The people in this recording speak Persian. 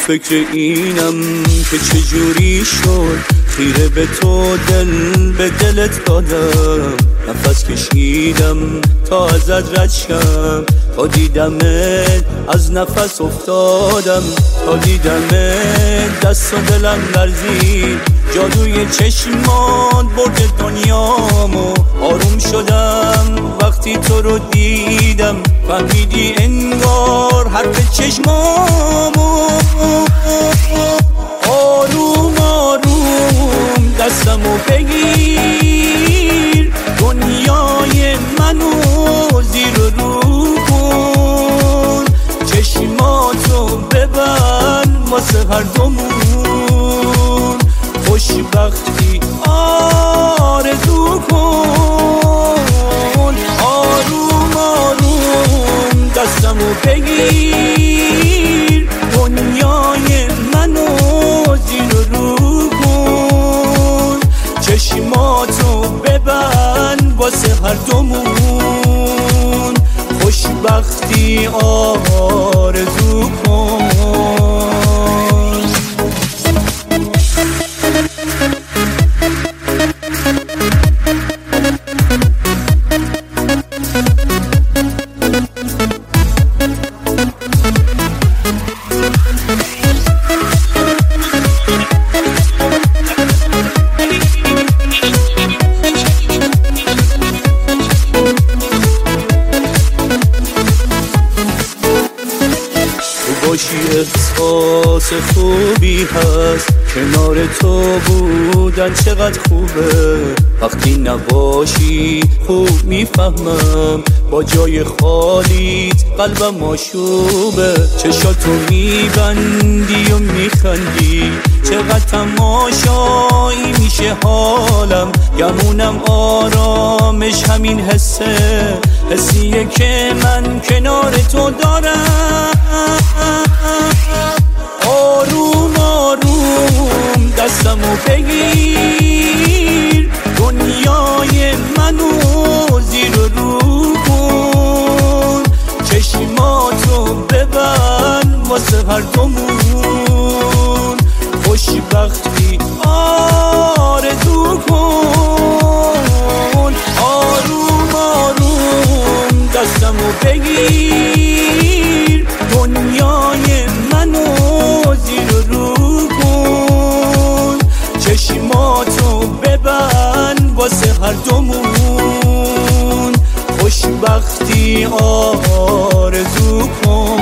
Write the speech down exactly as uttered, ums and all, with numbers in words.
فکر اینم که چجوری شد خیره به تو دل به دلت دادم. نفس کشیدم تا ازت رد شم، تا دیدمت از نفس افتادم، تا دیدمت دست و دلم لرزید. جادوی چشمات برد دنیامو، آروم شدم وقتی تو رو دیدم. فهمیدی انگار حرف چشمامو. آروم آروم دستمو بگیر، دنیای منو زیر و رو کن. چشماتو ببند واسه هر دومون، خوشبختی آرزو کن. آروم آروم دستمو بگیر، دنیای منو زیر و رو کن. چشماتو ببند واسه هر دومون، خوشبختی آرزو کن. باشی احساس خوبی هست، کنار تو بودن چقدر خوبه. وقتی نباشی خوب میفهمم، با جای خالیت قلبم آشوبه. چشاتو میبندی و میخندی، چقدر تماشایی میشه حالم. گمونم آرامش همین حسه، حسیه که من کنار تو دارم. آروم آروم دستمو بگیر، دنیای منو زیر و رو کن. چشماتو ببند واسه هر دومون، خوشبختی آرزو کن. آروم آروم دستمو بگیر، دنیای منو زیر و رو کن. چشماتو ببند واسه هر دومون، خوشبختی آرزو کن.